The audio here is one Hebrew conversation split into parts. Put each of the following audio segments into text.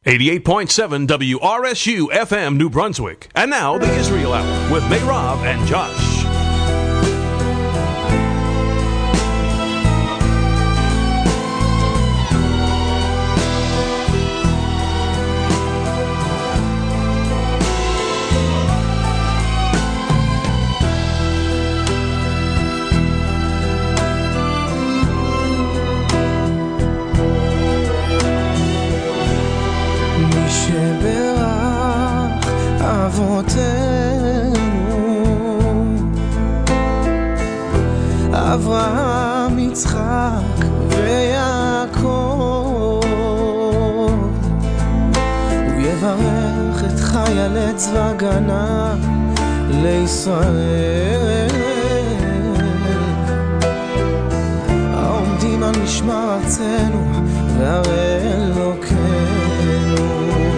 88.7 WRSU FM New Brunswick. And now the Israel Hour with Meirav and Josh. אברהם, יצחק ויעקב, הוא יברך את חיילי צבא הגנה לישראל, העומדים על משמר ארצנו והרי אלוקינו.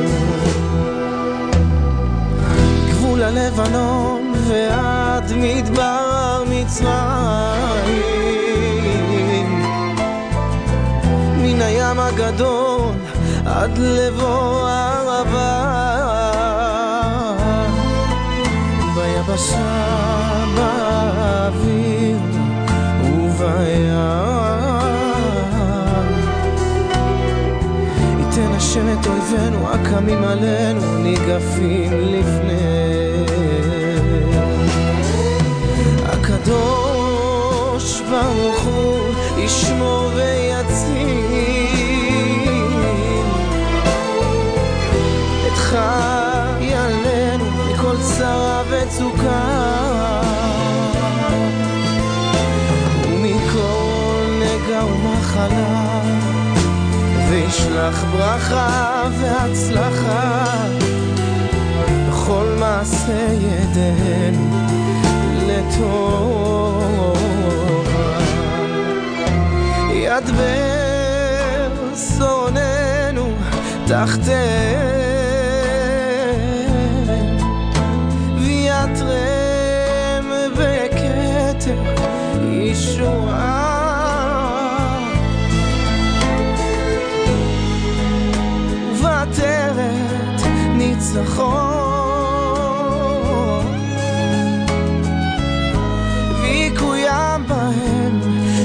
גבול הלבנון ועד מדבר מצרים, מן הים הגדול עד לבוא הערבה, ביבשה, באוויר ובים, ייתן השם את אויבינו הקמים עלינו ניגפים לפני. הקדוש ברוך הוא ישמור ויציל את חיילינו מכל צרה וצוקה ומכל נגע ומחלה, וישלח ברכה והצלחה בכל מעשה ידינו לטובה. ידבר שונאינו תחתיהם ויתרם בכתר ישועה, ובעטרת ניצחון ויקוים בהם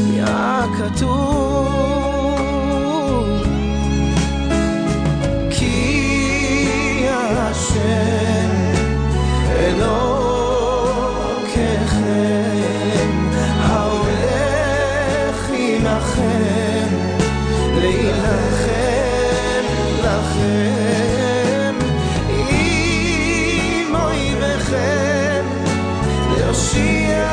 כתוב, כי השם אלוקיכם ההולך עמכם להילחם לכם עם אויביכם להושיע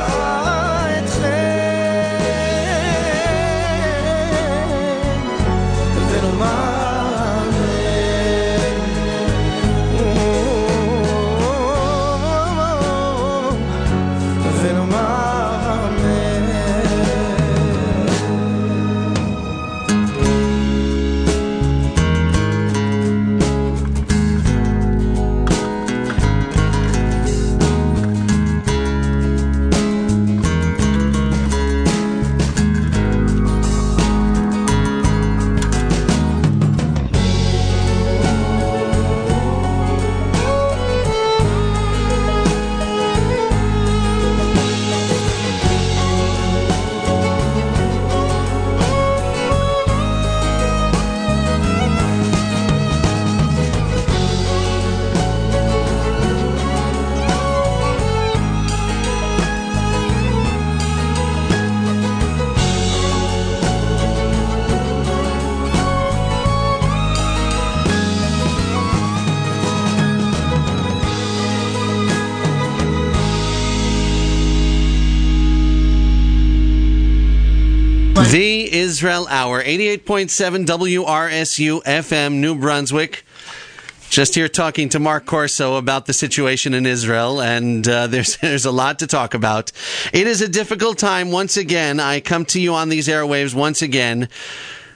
The Israel Hour, 88.7 WRSU FM, New Brunswick. Just here talking to Mark Corso about the situation in Israel, and there's a lot to talk about. It is a difficult time once again. I come to you on these airwaves once again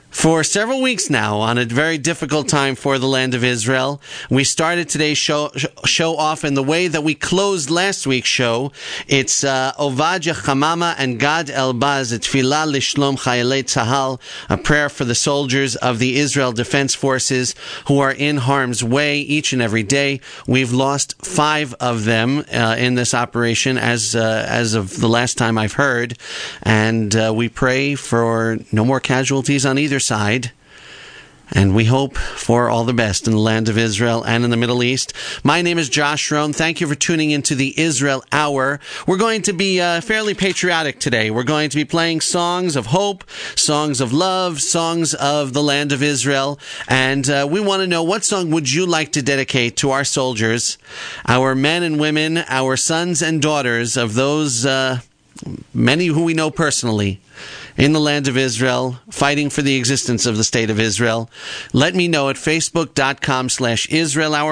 for several weeks now on a very difficult time for the land of Israel. We started today's show off in the way that we closed last week's show. It's Ovadia Chamama and Gad Elbaz, Tfilah Lishlom Chayalei Tzahal, a prayer for the soldiers of the Israel Defense Forces who are in harm's way each and every day. We've lost 5 of them in this operation as of the last time I've heard, and we pray for no more casualties on either side, and we hope for all the best in the land of Israel and in the Middle East. My name is Josh Rohn. Thank you for tuning into the Israel Hour. We're going to be fairly patriotic today. We're going to be playing songs of hope, songs of love, songs of the land of Israel, and we want to know, what song would you like to dedicate to our soldiers, our men and women, our sons and daughters of those many who we know personally in the land of Israel, fighting for the existence of the state of Israel? Let me know at facebook.com/Israel Hour,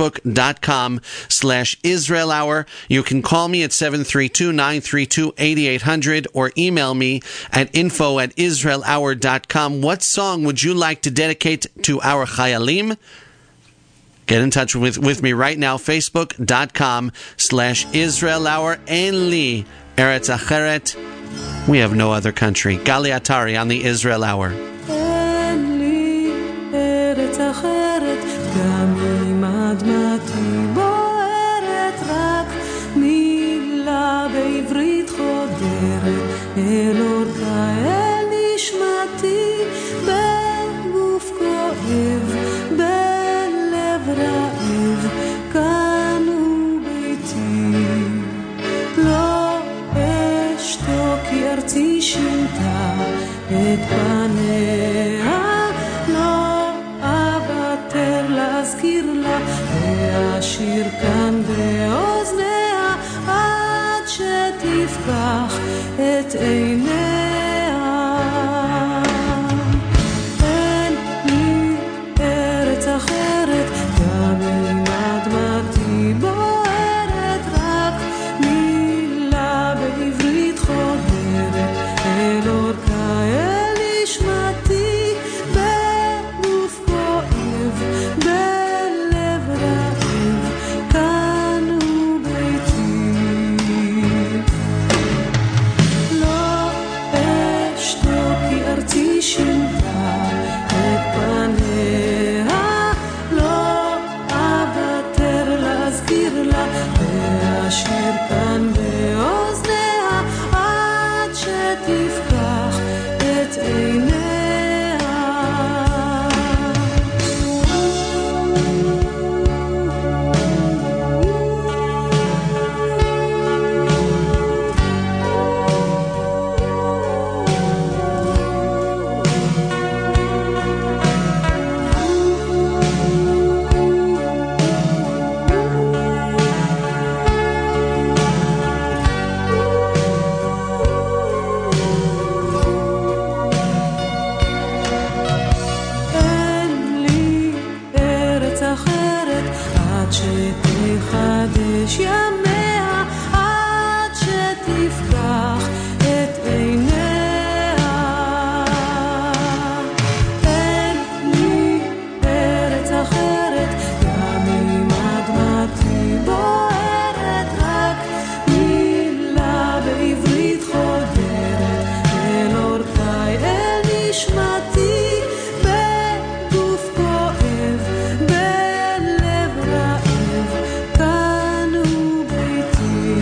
facebook.com/Israel Hour. You can call me at 732-932-8800 or email me at info@israelhour.com. What song would you like to dedicate to our Chayalim? Get in touch with me right now, facebook.com/Israel Hour. En li Eretz Acheret. We have no other country. Gali Atari on the Israel Hour. אין לי ארץ אחרת, גם אם אדמתי בוערת, רק מילה בעברית חודרת, אל אורכה אל נשמתי, בגוף כואב, בלב רעב, כאן הוא ביתי. לא אשתוק כי ארצי שינתה את פניה, לא אוותר להזכיר לה, ואשיר כאן באוזניה עד שתפקח את עיניה. אין לי ארץ אחרת, גם אם אדמתי בוערת, רק מילה בעברית חודרת, אל אורכה אל נשמתי, בגוף כואב, בלב רעב, כאן הוא ביתי. לא אשתוק כי ארצי שינתה את פניה, לא אוותר להזכיר לה, ואשיר כאן באוזניה עד שתפקח את עיניה. אין לי ארץ אחרת, עד שתחדש ימיה, עד שתפקח את עיניה. אין לי ארץ אחרת, גם אם אדמתי בוערת, רק מילה בעברית חודרת, אל אורכה אל נשמתי, בגוף כואב, בלב רעב, כאן הוא ביתי.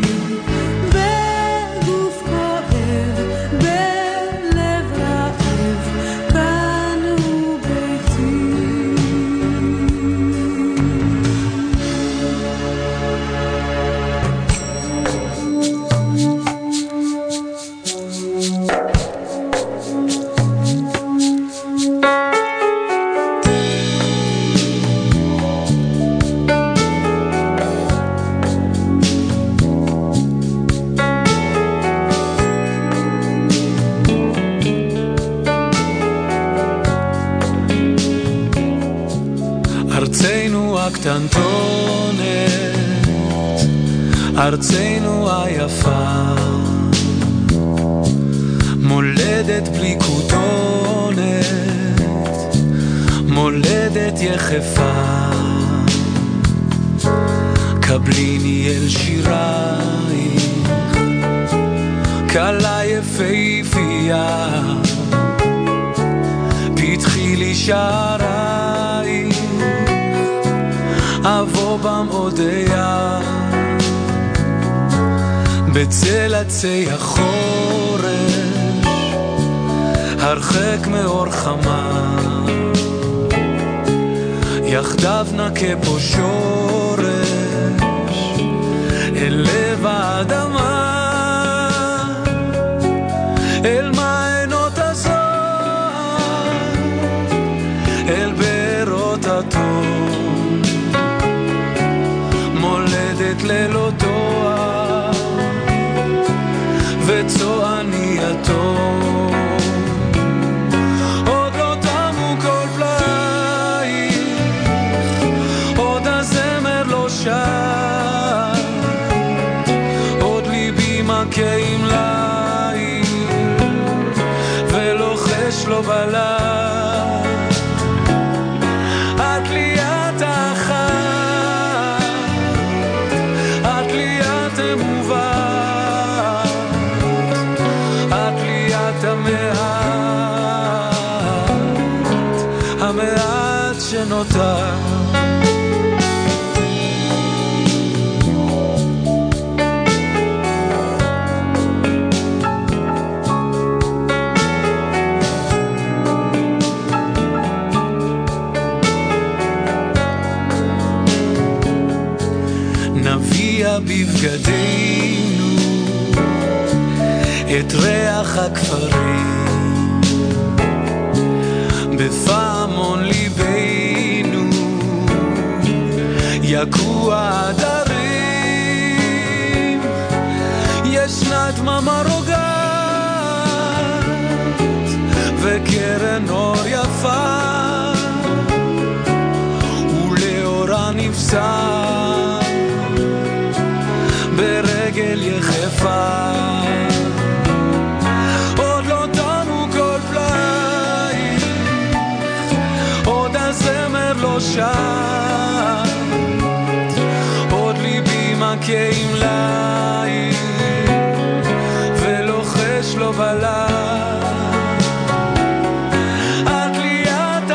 בגוף כואב, בלב רעב, כאן הוא ביתי. ארצנו הקטנטונת, ארצנו היפה, מולדת בלי כותונת, מולדת יחפה קבליני אל שירייך קלה יפהפייה פתחי לי שערייך אבוא במעודיה בצל עצי החורש הרחק מאור חמה יחדיו נקה פה שורש אל לב האדמה אל מעיינות הזוהר אל בארות התום מולדת ללא תואר וצועני התום עוד לא תמו כל פלאייך עוד הזמר לא שר עוד ליבי מכה עם לייך ולוחש לו בלב את לי את האחת את לי את אמובה את לי את המעט שנותר נביע בבגדינו את ריח הכפרים בפעמון ליבנו יקוע הדרים ישנה דממה רוגעת וקרן אור יפה ולאורה נפסע ברגל יחפה עוד לא תמו כל פלאייך עוד הזמר לא שר עוד ליבי מכה עם לייך ולוחש לו בלב את לי את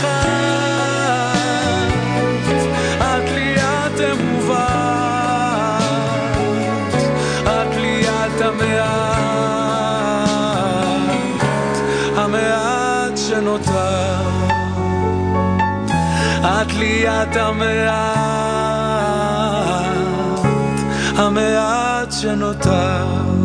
האחת את לי את אמובה המעט שנותר את לי את המעט שנותר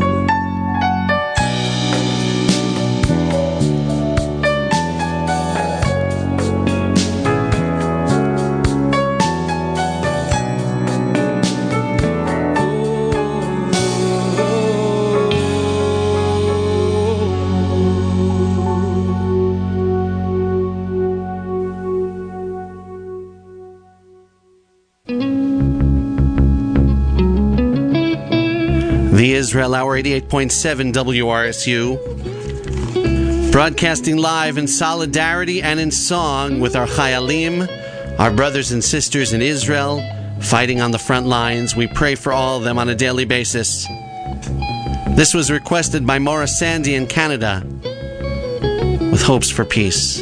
The Israel Hour, 88.7 WRSU, broadcasting live in solidarity and in song with our Chayalim, our brothers and sisters in Israel, fighting on the front lines. We pray for all of them on a daily basis. This was requested by Maura Sandy in Canada, with hopes for peace,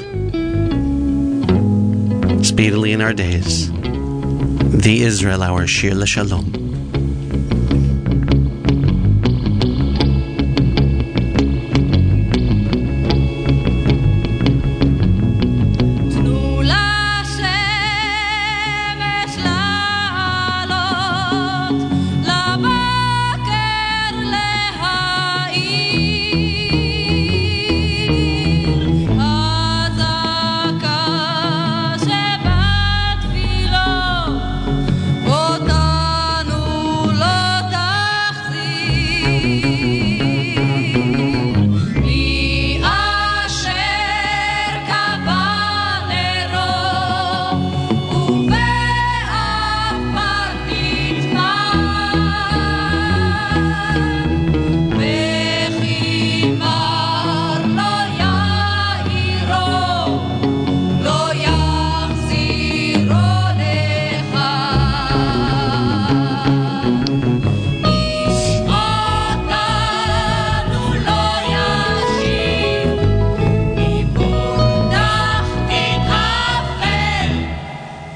speedily in our days. The Israel Hour, Shir LaShalom. אותנו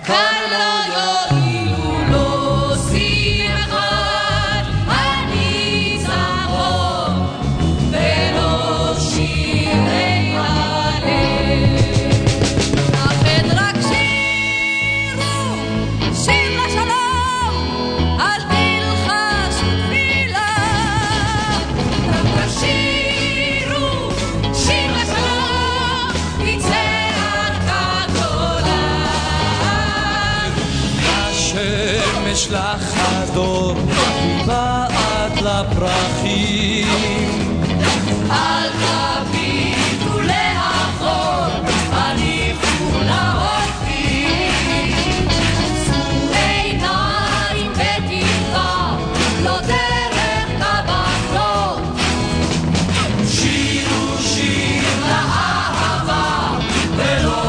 כאן לא יועילו לו שמחת הניצחון ולא שירי הלל. לכן רק שירו שיר לשלום, אל תלחשו תפילה. רק שירו שיר לשלום, יצא גדולה. השמש לחדור, מבעד לפרחים. אל תביטו לאחור, הניחו להולכים. שאו עיניים בתקווה, לא דרך כוונות. שירו שיר לאהבה ולא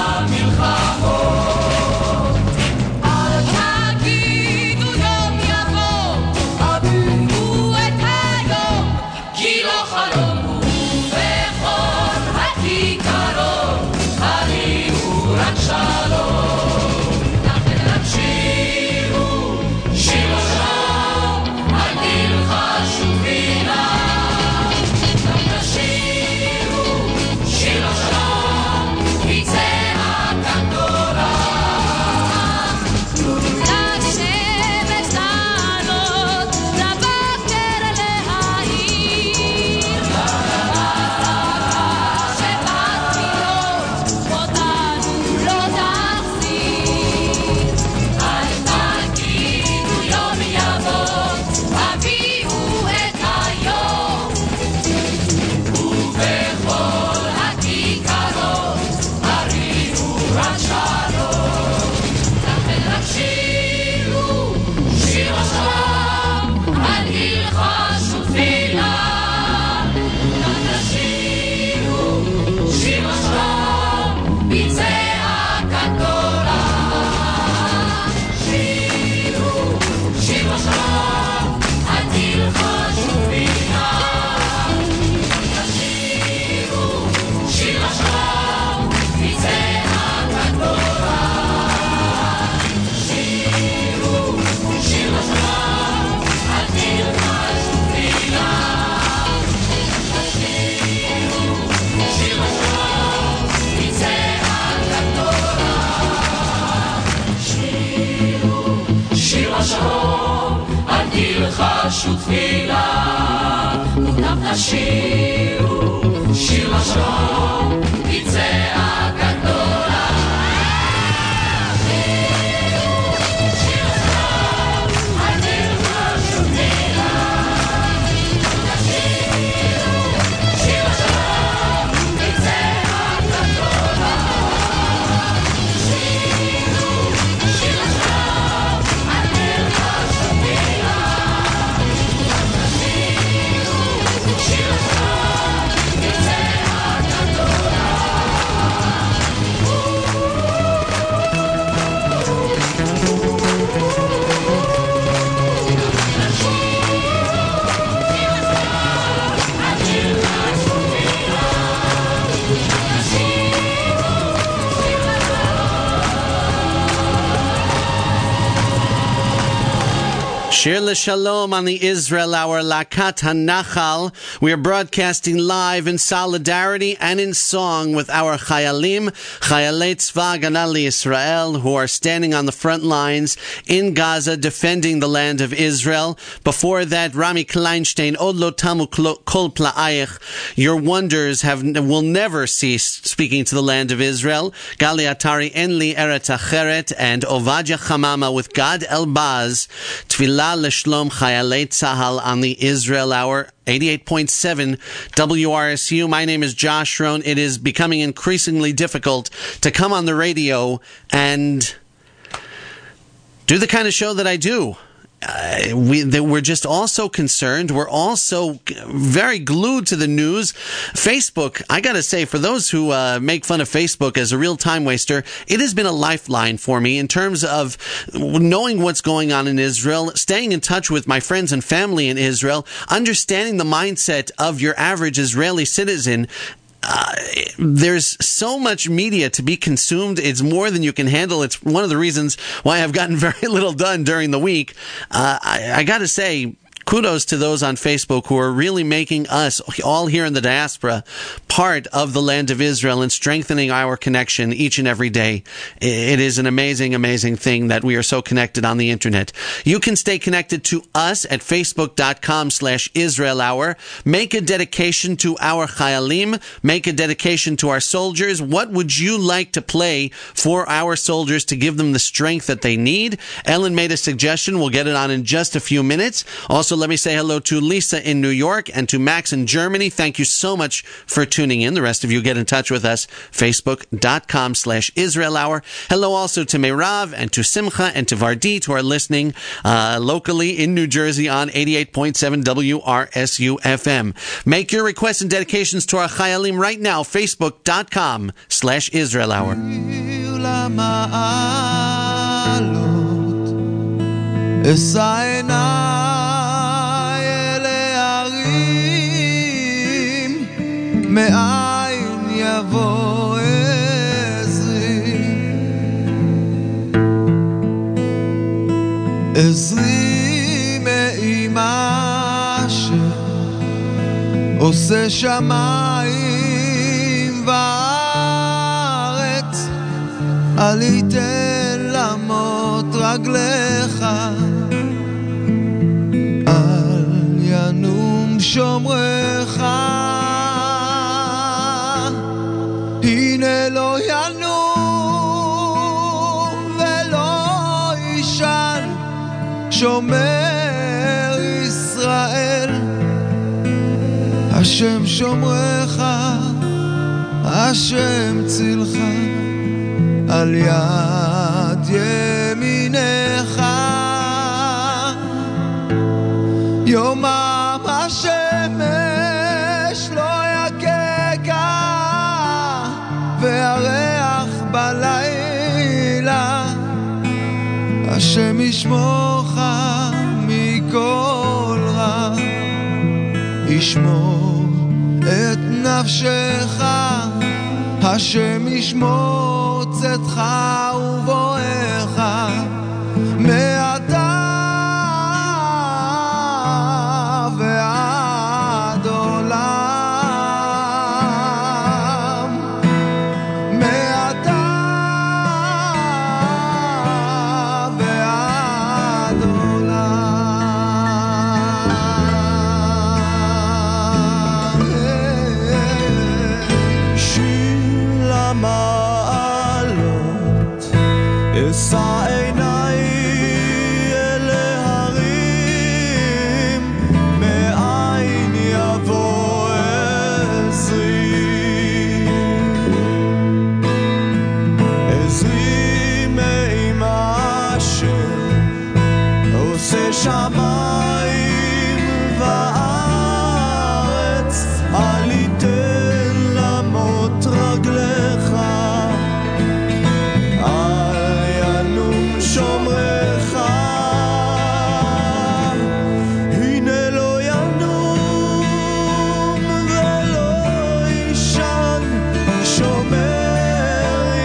למלחמות. אל תגידו יום יבוא, הביאו את היום, כי לא חלום הוא בכל הכיכרות, הריעו רק שלום. לכן רק שירו שיר לשלום, אל תלחשו תפילה. רק תשירו שיר לשלום, יצא הקנטורה. תנו לשמש לעלות, לבקר להאיר. שבתפילות אותנו לא תחזיר. אל תגידו יום יבוא, הביאו את היום. ובכל הכיכרות, הריעו רק שלום. לכן רק שירו שיר לשלום, אל תלחשו תפילה. רק תשירו שיר לשלום, יצא הקנטורה. שירו שיר לשלום, אל תלחשו תפילה. רק תשירו שיר לשלום, יצא הקנטורה. שירו שיר לשלום, אל תלחשו תפילה. שירו שיר לשלום, יצא הקנטורה. שירו שיר לשלום, אל תלחשו תפילה. מוטב תשירו שיר לשלום, יצא הקנטורה. שיר לשלום, אל תלחשו תפילה. תשירו שיר לשלום, יצא הקנטורה. שירו שיר לשלום, אל תלחשו תפילה. תשירו שיר לשלום, יצא הקנטורה. Shir L'Shalom on the Israel Hour, Lakat HaNachal. We are broadcasting live in solidarity and in song with our Chayalim, Chayalei Tzva Haganah L'Yisrael, who are standing on the front lines in Gaza defending the land of Israel. Before that, Rami Kleinstein, Od Lo Tamu Kol Pla'ayich, your wonders will never cease speaking to the land of Israel. Gali Atari, En Li Eretz Acheret, and Ovadia Chamama with Gad Elbaz, Tfilah L'Shlom Chayalei Tzahal on the Israel Hour, 88.7 WRSU. My name is Josh Rohn. It is becoming increasingly difficult to come on the radio and do the kind of show that I do. We're just also concerned. We're also very glued to the news. Facebook, I gotta say, for those who make fun of Facebook as a real time waster, it has been a lifeline for me in terms of knowing what's going on in Israel, staying in touch with my friends and family in Israel, understanding the mindset of your average Israeli citizen. there's so much media to be consumed. It's more than you can handle. It's one of the reasons why I've gotten very little done during the week. I got to say, kudos to those on Facebook who are really making us, all here in the diaspora, part of the land of Israel and strengthening our connection each and every day. It is an amazing, amazing thing that we are so connected on the internet. You can stay connected to us at facebook.com/Israel Hour. Make a dedication to our Chayalim. Make a dedication to our soldiers. What would you like to play for our soldiers to give them the strength that they need? Ellen made a suggestion. We'll get it on in just a few minutes. Also, let me say hello to Lisa in New York and to Max in Germany. Thank you so much for tuning in. The rest of you get in touch with us, facebook.com/Israel Hour. Hello also to Meirav and to Simcha and to Vardit who are listening locally in New Jersey on 88.7 WRSU FM. Make your requests and dedications to our Chayalim right now, facebook.com/Israel Hour. מאין יבוא עזרי עזרי מאימה שעושה שמיים וארץ אל יתן למות רגליך אל ינום שומרך הנה לא ינום ולא ישן שומר ישראל השם שומרך השם צילך על יד ימינך יומם השמש לא יקקה והריח בלילה השם ישמורך מכל רע ישמור את נפשך השם ישמור צאתך ובואך מעתה ועד עולם מעתה ועד עולם שיר למעלות אשא עיניי אל ההרים מאין יבוא עזרי עזרי מאימה שעושה שמיים וארץ אל יתן למות רגליך אל ינום שומרך הנה לא ינום ולא ישן שומר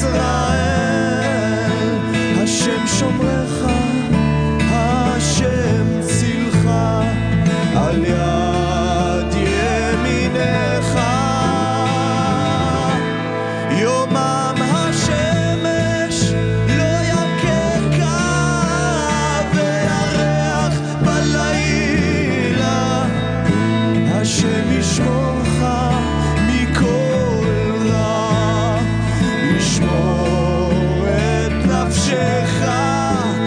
ישראל השם שומרך השם צילך על יד ימינך יומם השמש לא יקקה והריח בלילה השם ישמורך מכל רע ישמור את נפשך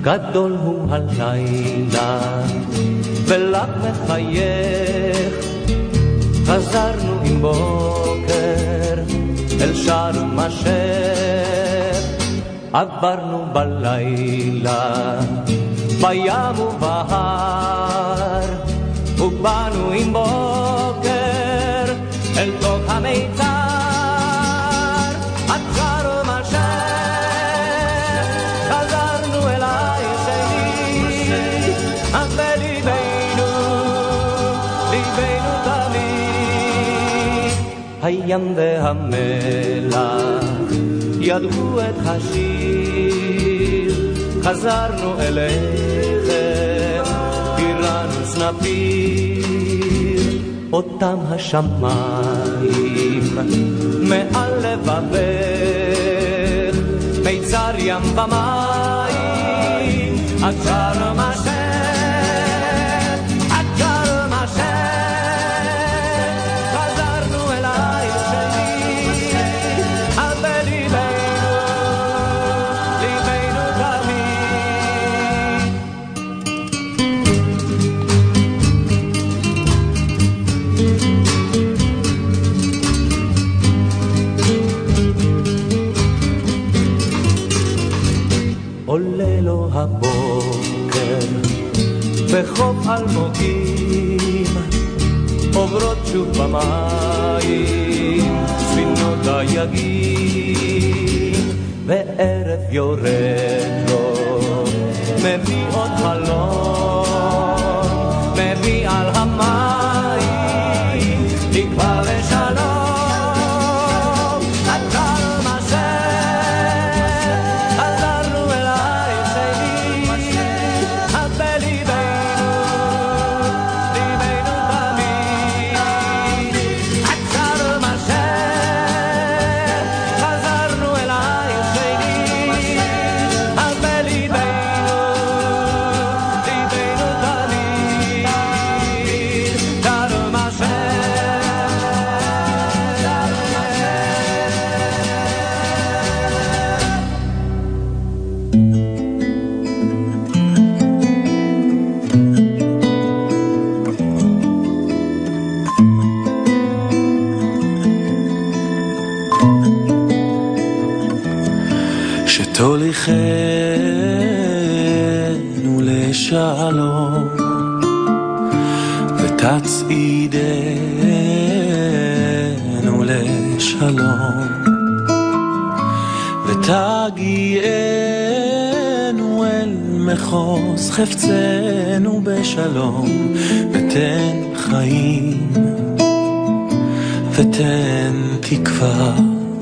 גדול הוא הלילה ולך מחייך חזרנו עם בוקר אל שארם א-שייח עברנו בלילה בים ובהר ובאנו עם בוקר אל תוך המיתר עד שארם א-שייח חזרנו אלייך שני אך בליבנו ליבנו תמיד הים והמלח ידעו את השיר חזרנו אליכם תירנוס נפיר אותם השמיים מעל לבבך מיצר ים במים עד שארם א-שייח עד שארם א-שייח חזרנו אלייך שני אך בליבנו ליבנו עולה לו הבוקר בחוף אלמוגים עוברות שוב במים ספינות דייגים וערב יורד לו מביא עוד חלום מביא על המים תקווה ושלום עד שארם א-שייח חזרנו אלייך שני אך בליבנו ליבנו תמיד עד שארם א-שייח חזרנו אלייך שני אך בליבנו ליבנו תמיד שארם שתוליכנו לשלום ותצעידנו לשלום ותגיענו אל מחוז חפצנו בשלום ותן חיים ותן תקווה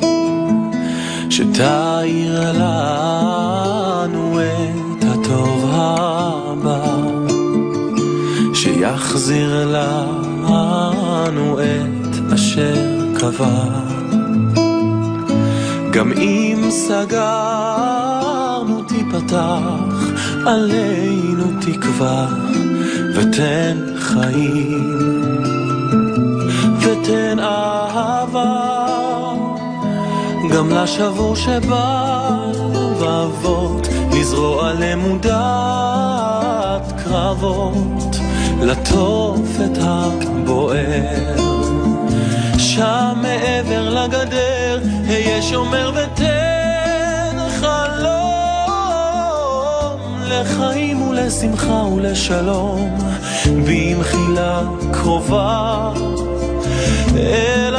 שתאיר לנו את הטוב הבא שיחזיר לנו את אשר קבע גם אם סגרנו תיפתח עלינו תקווה ותן חיים ותן אהבה גם לשבור שבא לבבות לזרוע למודת קרבות לטוף את הבוער שם מעבר לגדר היה שומר ותן חלום לחיים ולשמחה ולשלום במחילה קרובה אל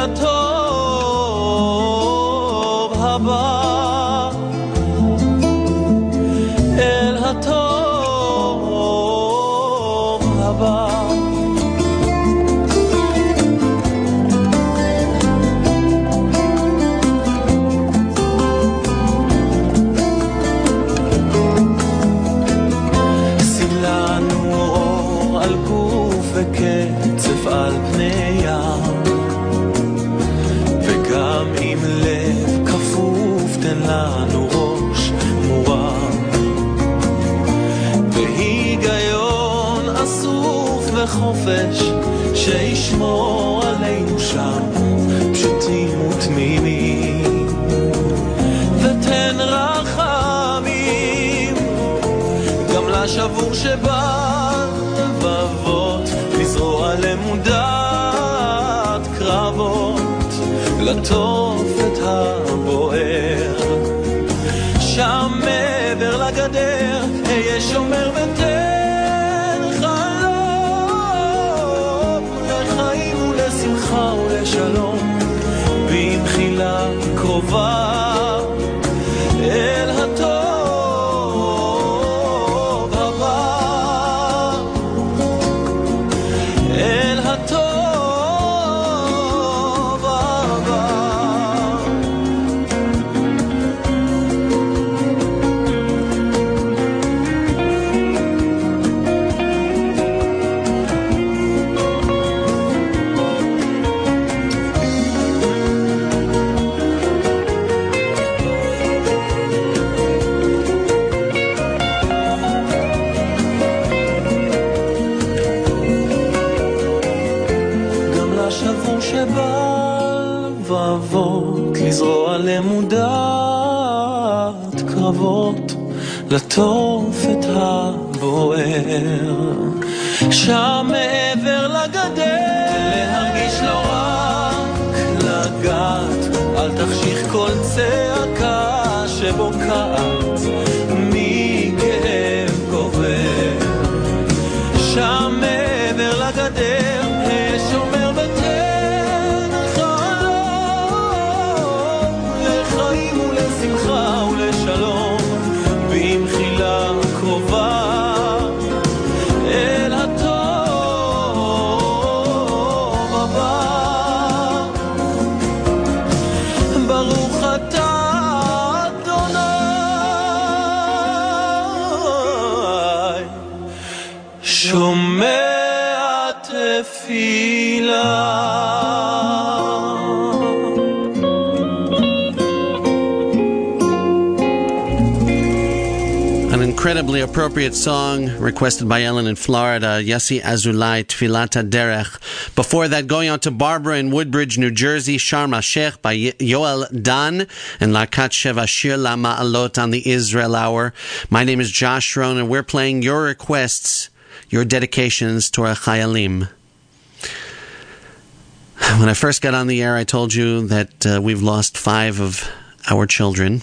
הטוב הבא אל הטוב הבא שים לנו אור על גוף וקצף על פני ים וגם עם לב כפוף תן לנו ראש מורם בהיגיון אסוף וחופש שישמור עלינו שם פשוטים ותמימים ותן רחמים לתופת הבוער. שם מעבר לגדר אהיה שומר ותן חלום לחיים ולשמחה ולשלום, במחילה קרובה אל הטוב הבא, אל הטוב הבא. לבבות לזרוע למודעת קרבות, לתופת הבוער. שם מעבר לגדר להרגיש לא רק לגעת, אל תחשיך כל צעקה שבוקעת מכאב גובר. שם מעבר לגדר שומר ותן חלום לחיים ולשמחה ולשלום, במחילה קרובה אל הטוב הבא. ברוך אתה אדוני שומע תפילה. An incredibly appropriate song requested by Ellen in Florida, Yossi Azulai, Tfilat HaDerech. Before that, going on to Barbara in Woodbridge, New Jersey, Sharm HaSheikh by Yoel Dan and Lakat Sheva Shir La Ma'alot on the Israel Hour. My name is Josh Rohn, and we're playing your requests, your dedications to our Chayalim. When I first got on the air, I told you that we've lost 5 of our children.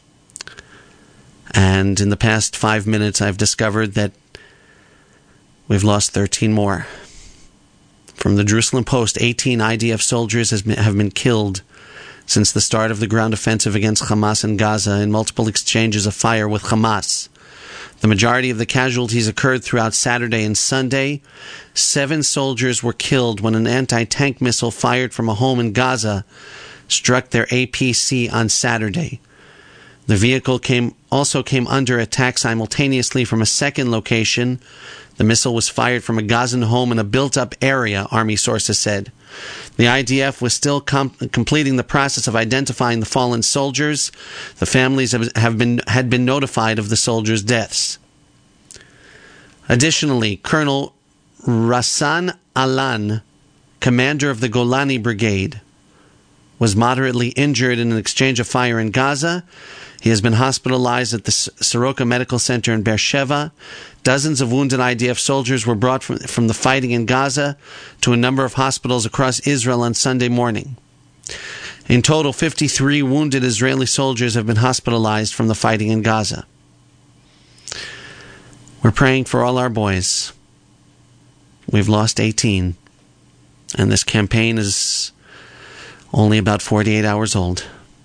And in the past 5 minutes, I've discovered that we've lost 13 more. From the Jerusalem Post, 18 IDF soldiers have been killed since the start of the ground offensive against Hamas in Gaza in multiple exchanges of fire with Hamas. The majority of the casualties occurred throughout Saturday and Sunday. 7 soldiers were killed when an anti-tank missile fired from a home in Gaza struck their APC on Saturday. The vehicle also came under attack simultaneously from a second location. The missile was fired from a Gazan home in a built-up area, Army sources said. The IDF was still completing the process of identifying the fallen soldiers. The families had been notified of the soldiers' deaths. Additionally, Colonel Rassan Alan, commander of the Golani Brigade, was moderately injured in an exchange of fire in Gaza. He has been hospitalized at the Soroka Medical Center in Beersheba. Dozens of wounded IDF soldiers were brought from the fighting in Gaza to a number of hospitals across Israel on Sunday morning. In total, 53 wounded Israeli soldiers have been hospitalized from the fighting in Gaza. We're praying for all our boys. We've lost 18, and this campaign is only about 48 hours old.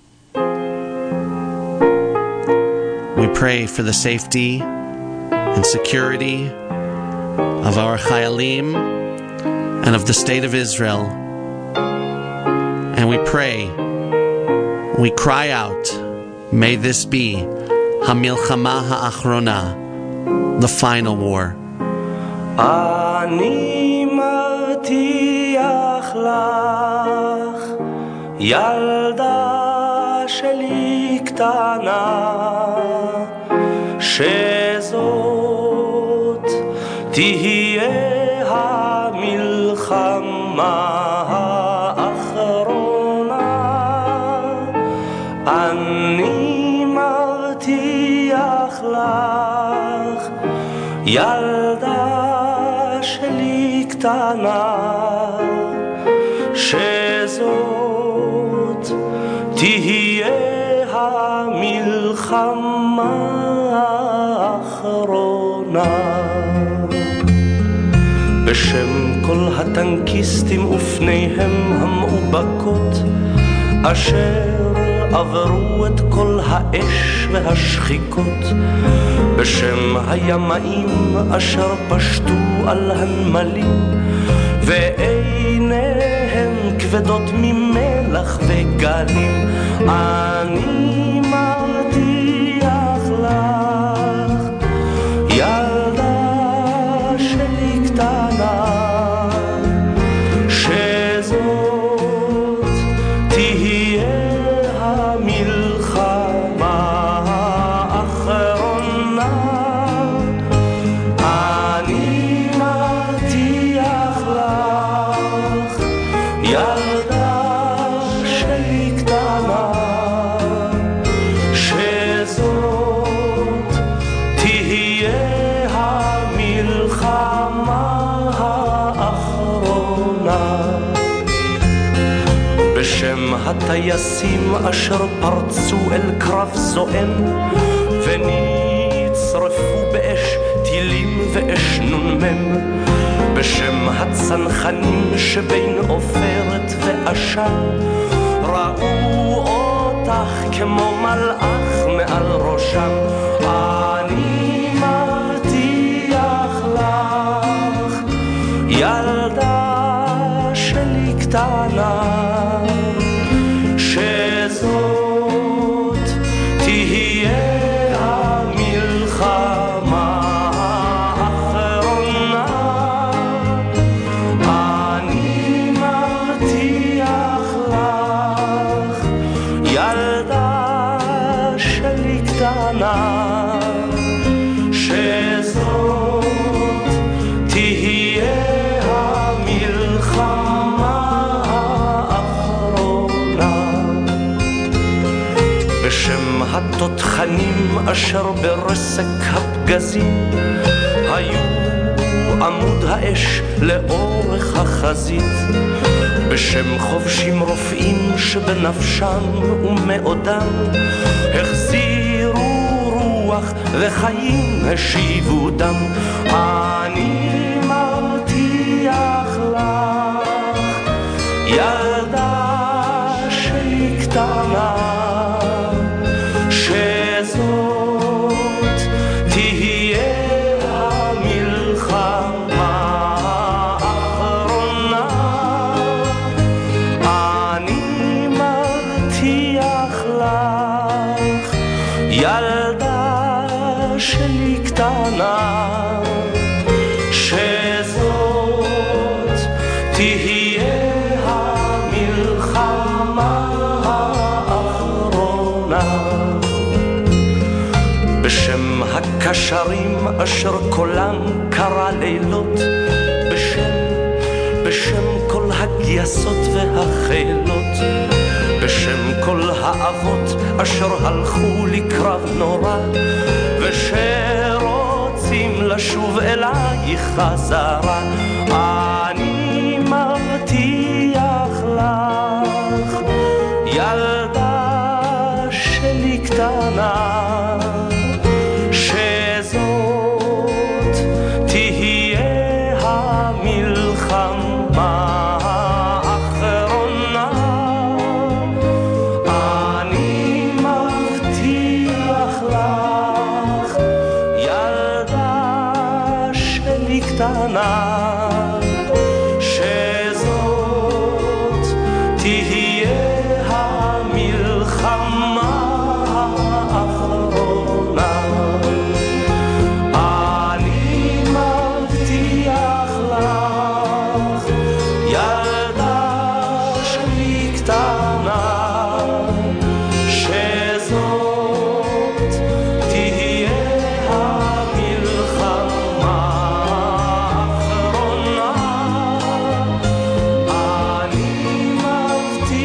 We pray for the safety and security of our Chayalim and of the state of Israel. And we pray, we cry out, may this be Hamilchama Ha'achrona, the final war. אני מבטיח לך, ילדה שלי קטנה, שזאת תהיה המלחמה האחרונה. אני מבטיח לך, ילדה שלי קטנה, שזאת תהיה המלחמה האחרונה. בשם כל הטנקיסטים ופניהם המאובקות, אשר עברו את כל האש והשחיקות, בשם הימאים אשר פשטו על הנמלים ועיניהם כבדות ממלח וגלים, אני מבטיח לך, ילדה שלי קטנה, שזאת תהיה המלחמה האחרונה. אני מבטיח לך, ילדה שלי קטנה, שזאת תהיה המלחמה האחרונה. בשם הטייסים אשר פרצו אל קרב זועם ונצרפו באש טילים ואש נ"מ, בשם הצנחנים שבין עופרת ועשן ראו אותך כמו מלאך מעל ראשם, אני מבטיח לך, ילדה שלי קטנה, שזאת תהיה המלחמה האחרונה. אני מבטיח לך, ילדה שלי קטנה, שזאת תהיה המלחמה האחרונה. בשם התותחנים אשר ברסק הפגזים היו עמוד האש לאורך החזית, בשם חובשים רופאים שבנפשם ומאודם החזירו רוח וחיים השיבו דם, אני מבטיח לך, ילדה שלי קטנה, שזאת תהיה המלחמה האחרונה. אני מבטיח לך, ילדה שלי קטנה, שזאת תהיה המלחמה האחרונה. בשם הקשרים אשר קולם קרא לילות, בשם כל הגייסות והחילות, בשם כל האבות אשר הלכו לקרב נורא ושרוצים לשוב אלייך חזרה, אני מבטיח לך, ילדה שלי קטנה, שזאת תהיה המלחמה האחרונה. אני מבטיח לך, ילדה שלי קטנה, שזאת תהיה המלחמה האחרונה. אני מבטיח לך, ילדה שלי קטנה, שזאת תהיה המלחמה האחרונה. אני מבטיח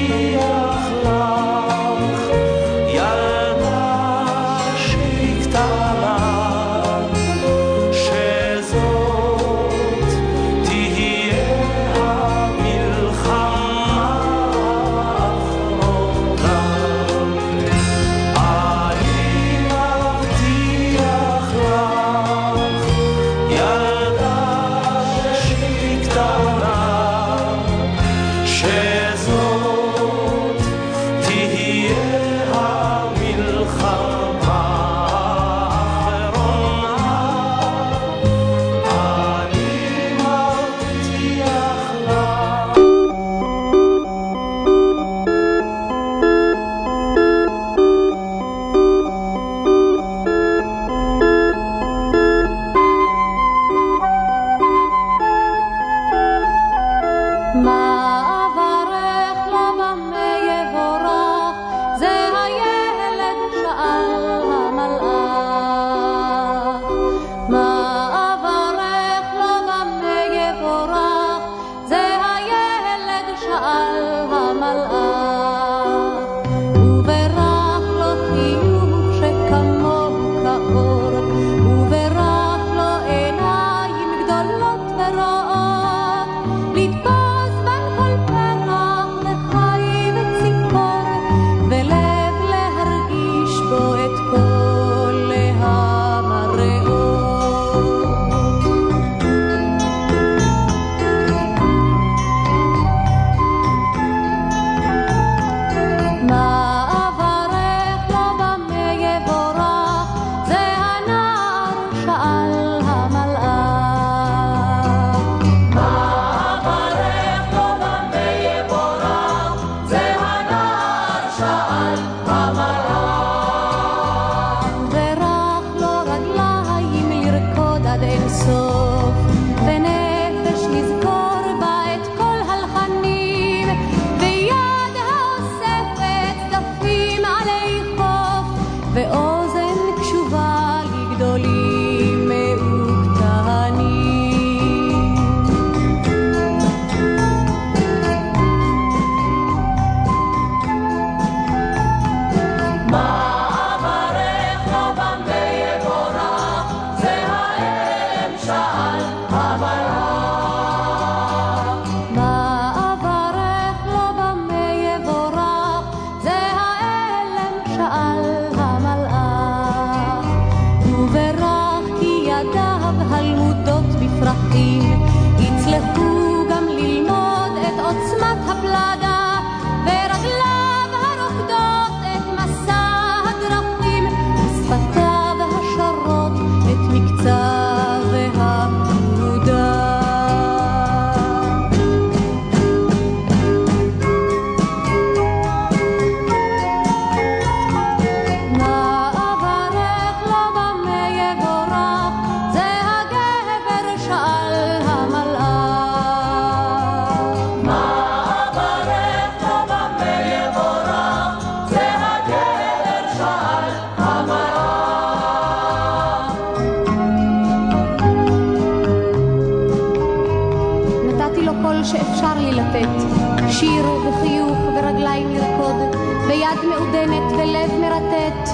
שיר וחיוך ורגליים לרקוד, ביד מעודנת ולב מרטט.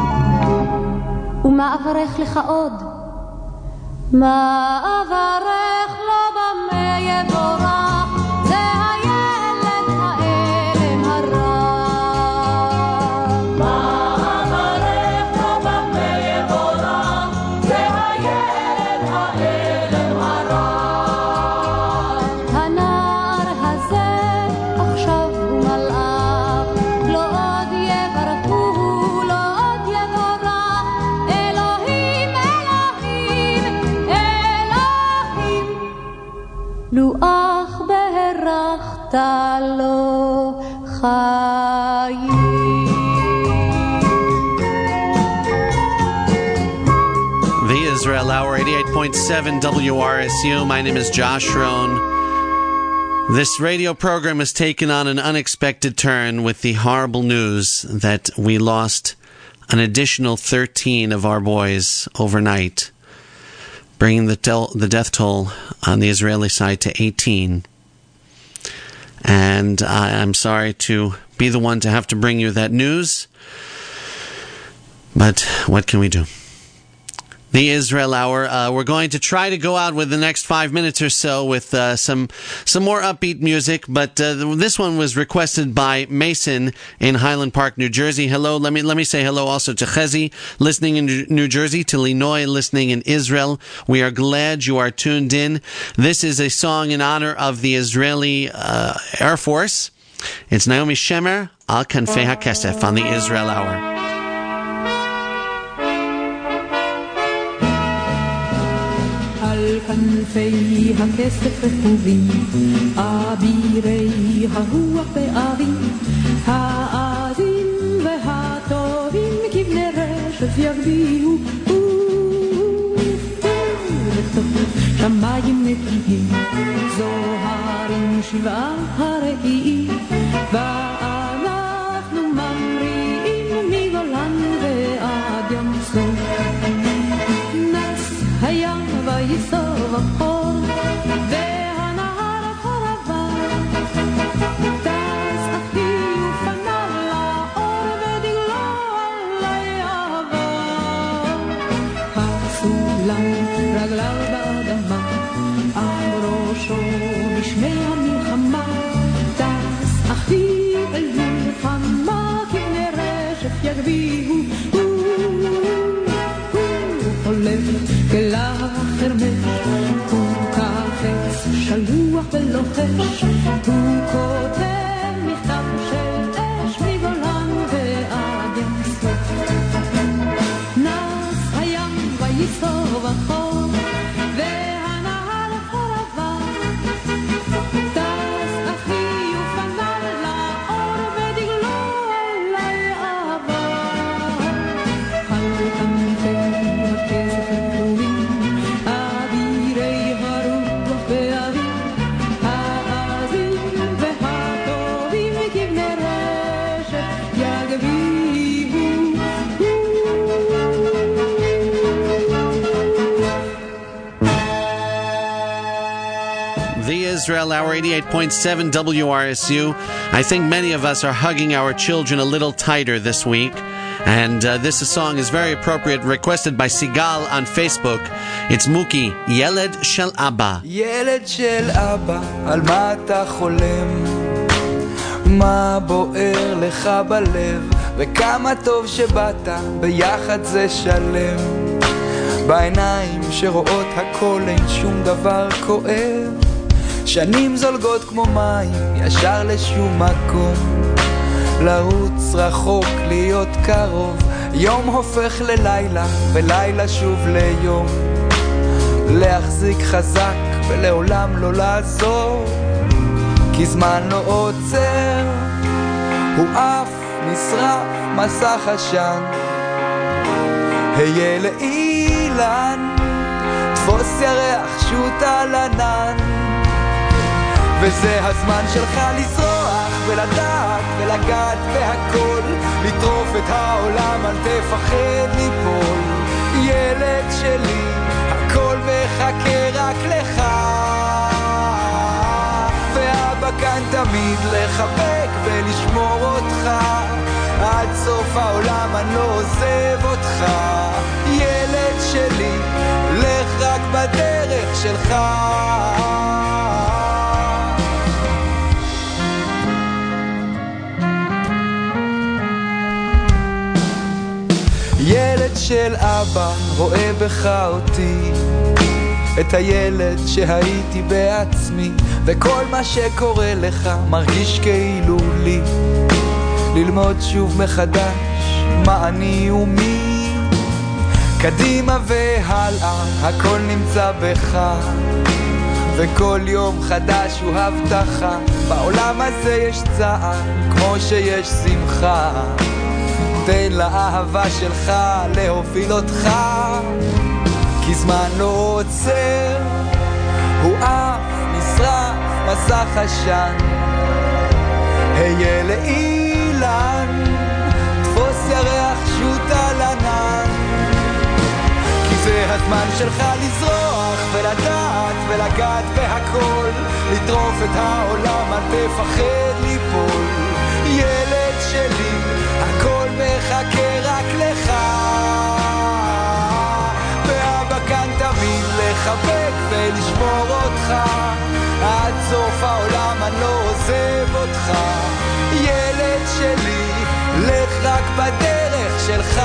ומה אברך לך עוד? מה אברך לו במה יבורך, זה הילד האלם הרע. מה אברך לו במה יבורך, זה הילד האלם הרע. הנער הזה עכשיו הוא מלאך, לא עוד יברכו, לא עוד יבורך. אלוהים, אלוהים, אלוהים, לו אך בהרחת לו חיים. The Israel Hour, 88.7 WRSU. My name is Josh Rohn. This radio program has taken on an unexpected turn with the horrible news that we lost an additional 13 of our boys overnight, bringing the death toll on the Israeli side to 18. And I'm sorry to be the one to have to bring you that news, but what can we do? The Israel Hour. We're going to try to go out with the next 5 minutes or so with some more upbeat music, but this one was requested by Mason in Highland Park, New Jersey. Hello. Let me say hello also to Chezi, listening in New Jersey, to Linoy, listening in Israel. We are glad you are tuned in. This is a song in honor of the Israeli Air Force. It's Naomi Shemer, Al Kanfei HaKesef, on the Israel Hour. על כנפי הכסף רכובים, אבירי הרוח באבים, העזים והטובים כבני רשף יגביהו, בתוך שמיים נקיים, זוהרים שבעה הרקיעים, ואנחנו ממריאים מגולן ועד ים סוף. הים ויסוב החור והנהר חרבה, טס אחי ופנה לאור ודגלו עלי אהבה. הסולם רגליו באדמה, על ראשו בשמי המלחמה, טס אחי אל מלחמה כבני רשף יגביהו. גלה חרמש, הוא כחץ שלוח ולוחש, הוא כותב מכתב של אש מגולן ועד ים סוף. נס הים ויסוב החור והנהר חרבה, טס אחי ופנה לאור ודגלו עלי אהבה. על כנפי הכסף Israel Hour, 88.7 WRSU. I think many of us are hugging our children a little tighter this week. And this song is very appropriate, requested by Sigal on Facebook. It's Muki, Yeled Shel Abba. ילד של אבא, על מה אתה חולם? מה בוער לך בלב? וכמה טוב שבאת, ביחד זה שלם. בעיניים שרואות הכל אין שום דבר כואב. שנים זולגות כמו מים, ישר לשום מקום. לרוץ רחוק, להיות קרוב. יום הופך ללילה, ולילה שוב ליום. להחזיק חזק, ולעולם לא לעזור. כי זמן לא עוצר, הוא אף נשרף מסך עשן. היה לאילן, תפוס ירח שוט על ענן. וזה הזמן שלך לזרוח ולדעת ולגעת בהכל, לטרוף את העולם, אל תפחד ליפול. ילד שלי, הכל מחכה רק לך, ואבא ואבא כאן תמיד לחבק ולשמור אותך עד סוף העולם, אני לא עוזב אותך. ילד שלי, לך רק בדרך שלך. ילד של אבא רואה בך אותי, את הילד שהייתי בעצמי, וכל מה שקורה לך מרגיש כאילו לי. ללמוד שוב מחדש מה אני ומי, קדימה והלאה הכל נמצא בך, וכל יום חדש הוא הבטחה. בעולם הזה יש צער כמו שיש שמחה, תן לאהבה שלך להוביל אותך, כי זמן לא עוצר, הוא אף נשרף מסך עשן. היה לאילן, תפוס ירח שוט על ענן, כי זה הזמן שלך לזרוח ולדעת ולגעת בהכל, לטרוף את העולם, אל תפחד ליפול. ילד שלי, הכל מחכה רק לך, ואבא כאן תמיד לחבק ולשמור אותך עד סוף העולם, אני לא עוזב אותך. ילד שלי, לך רק בדרך שלך.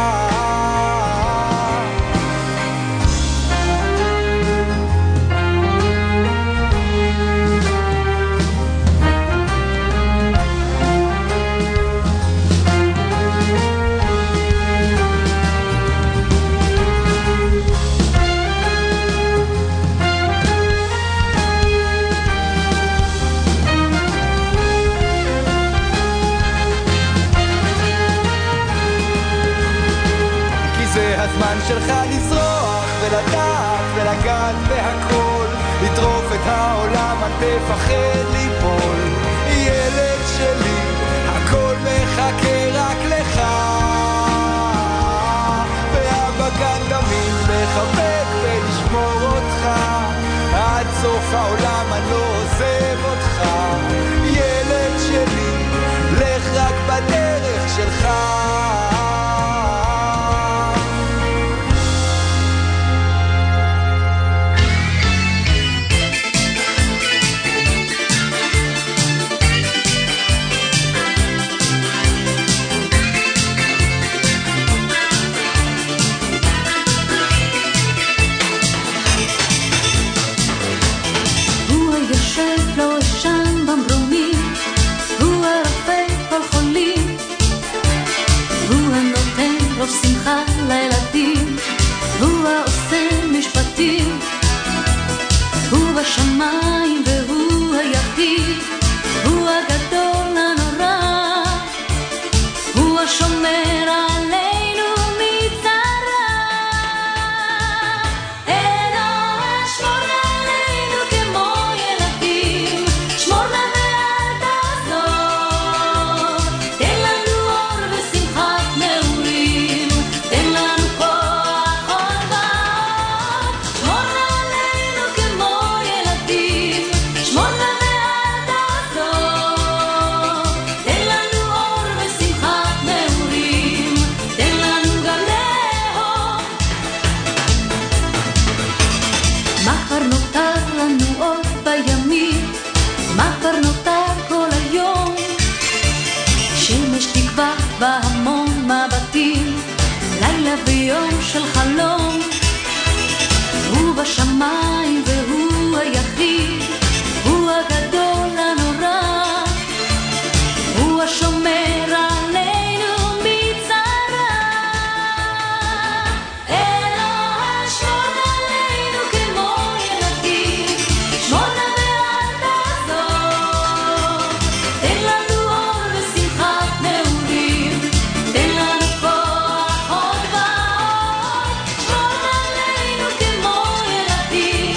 הזמן שלך לזרוח ולדעת ולגעת בהכל, לטרוף את העולם, אל תפחד ליפול. ילד שלי, הכל מחכה רק לך, ואבא כאן תמיד לחבק ולשמור אותך עד סוף העולם, אני לא עוזב אותך. ילד שלי, לך רק בדרך שלך. שמחה לילדים, הוא העושה משפטים, הוא בשמיים והוא היחיד, הוא הגדול הנורא, הוא השומר עלינו מצרה. אלוהים שמור עלינו כמו ילדים, שמור נא ואל תעזור, תן לנו אור ושמחת נעורים, תן לנו כוח עוד ועוד. שמור נא עלינו כמו ילדים, שמור נא ואל תעזור, תן לנו אור ושמחת נעורים, תן לנו גם לאהוב. מה כבר נותר לנו עוד בימים, מה כבר נותר כל היום? שמש תקווה בהמון מבטים, לילה ויום של חלום, הוא בשמיים והוא היחיד, הוא הגדול הנורא, הוא השומר עלינו מצרה. אלוהים שמור עלינו כמו ילדים, שמור נא ואל תעזור, תן לנו אור ושמחת נעורים, תן לנו כוח עוד ועוד. שמור עלינו כמו ילדים,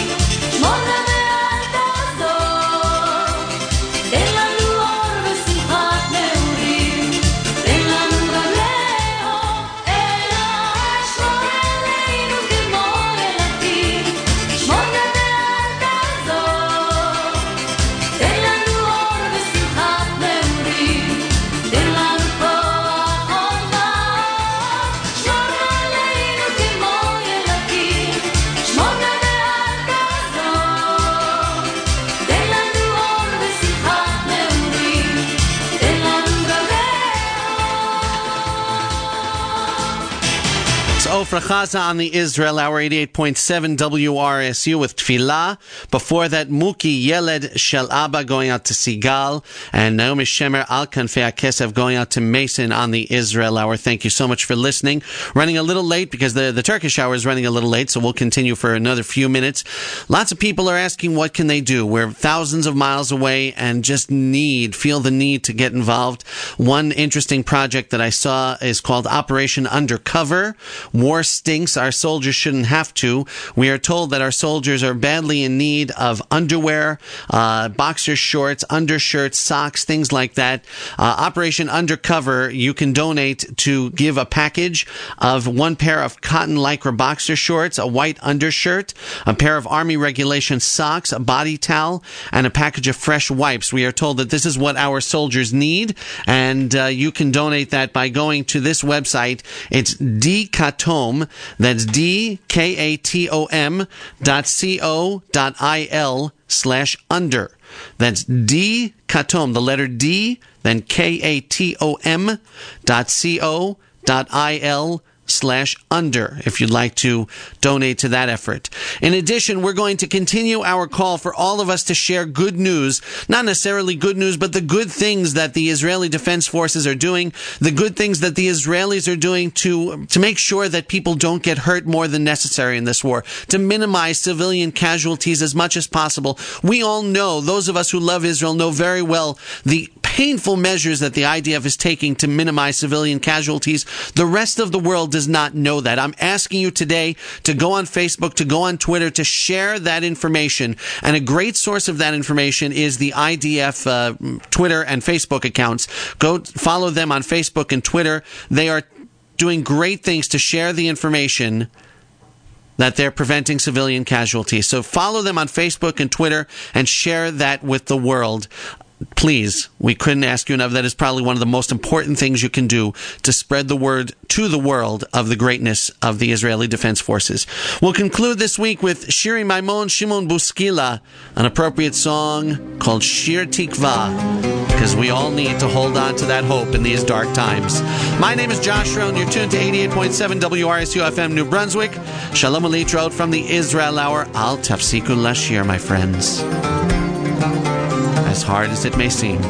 Ofra Chaza on the Israel Hour, 88.7 WRSU with Tfilah. Before that, Muki Yeled Shel Abba going out to Sigal, and Naomi Shemer Al Kanfei HaKesef going out to Mason on the Israel Hour. Thank you so much for listening. Running a little late because the Turkish hour is running a little late, so we'll continue for another few minutes. Lots of people are asking what can they do. We're thousands of miles away and just feel the need to get involved. One interesting project that I saw is called Operation Undercover. War stinks. Our soldiers shouldn't have to. We are told that our soldiers are badly in need of underwear, boxer shorts, undershirts, socks, things like that. Operation Undercover, you can donate to give a package of one pair of cotton lycra boxer shorts, a white undershirt, a pair of Army regulation socks, a body towel, and a package of fresh wipes. We are told that this is what our soldiers need, and you can donate that by going to this website. It's dkatom, that's dkatom.co.il/under. That's dkatom, the letter D, then katom.co.il/under, if you'd like to donate to that effort. In addition, we're going to continue our call for all of us to share good news, not necessarily good news, but the good things that the Israeli Defense Forces are doing, the good things that the Israelis are doing to make sure that people don't get hurt more than necessary in this war, to minimize civilian casualties as much as possible. We all know, those of us who love Israel know very well the painful measures that the IDF is taking to minimize civilian casualties. The rest of the world does not know that. I'm asking you today to go on Facebook, to go on Twitter, to share that information. And a great source of that information is the IDF Twitter and Facebook accounts. Go follow them on Facebook and Twitter. They are doing great things to share the information that they're preventing civilian casualties. So follow them on Facebook and Twitter and share that with the world. Please, we couldn't ask you enough. That is probably one of the most important things you can do to spread the word to the world of the greatness of the Israeli Defense Forces. We'll conclude this week with Shiri Maimon Shimon Buskila, an appropriate song called Shir Tikva, because we all need to hold on to that hope in these dark times. My name is Josh Rohn. You're tuned to 88.7 WRSU FM New Brunswick. Shalom Alitrot from the Israel Hour. Al Tafsiku Lashir, my friends. As hard as it may seem.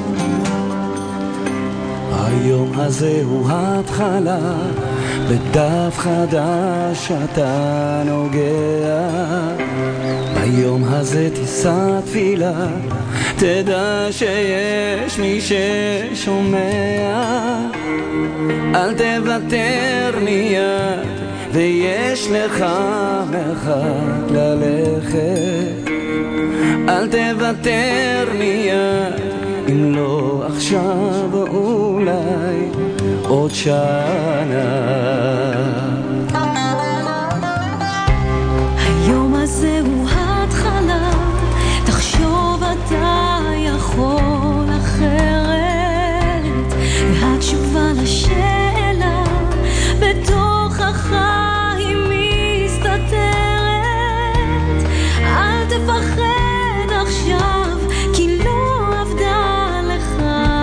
היום הזה הוא התחלה, בדף חדש אתה נוגע. ביום הזה תישא תפילה, תדע שיש מי ששומע. אל תוותר מיד, ויש לך מרחק ללכת. אל תוותר מיד, אם לא עכשיו אולי עוד שנה. היום הזה הוא התחלה, תחשוב אתה יכול אחרת, והתשובה לשאלה בתוכך היא מסתתרת. אל תפחד עכשיו, כי לא עבדה לך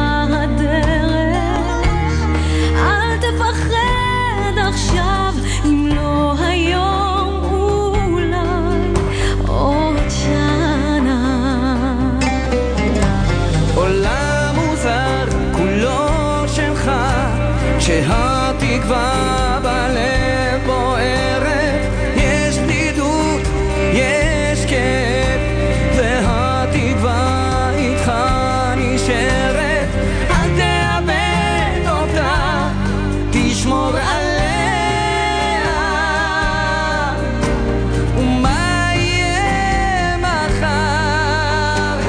הדרך. אל תפחד עכשיו, אם לא היום אולי עוד שנה. עולם מוזר, כולו שלך, כשהתקווה בלב בוערת, יש בדידות, יש כאב, והתקווה איתך נשארת. אל תאבד אותה, תשמור עליה, ומה יהיה מחר?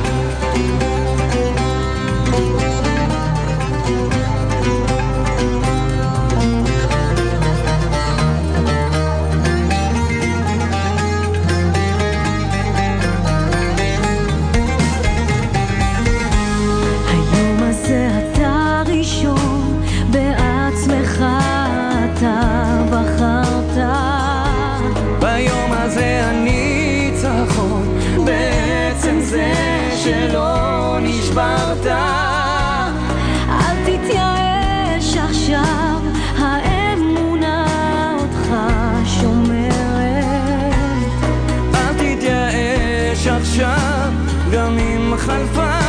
היום הזה אתה ראשון, בעצמך אתה בחרת. ביום הזה הניצחון, בעצם זה שלא נשברת. אל תתייאש עכשיו, האמונה אותך גם אם חלפה